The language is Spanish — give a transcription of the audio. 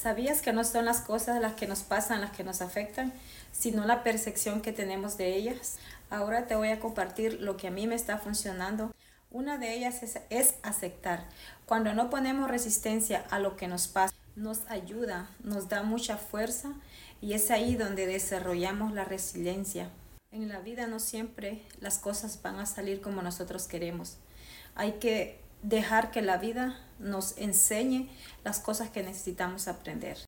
¿Sabías que no son las cosas las que nos pasan las que nos afectan, sino la percepción que tenemos de ellas? Ahora te voy a compartir lo que a mí me está funcionando. Una de ellas es aceptar. Cuando no ponemos resistencia a lo que nos pasa, nos ayuda, nos da mucha fuerza y es ahí donde desarrollamos la resiliencia. En la vida no siempre las cosas van a salir como nosotros queremos. Hay que dejar que la vida nos enseñe las cosas que necesitamos aprender.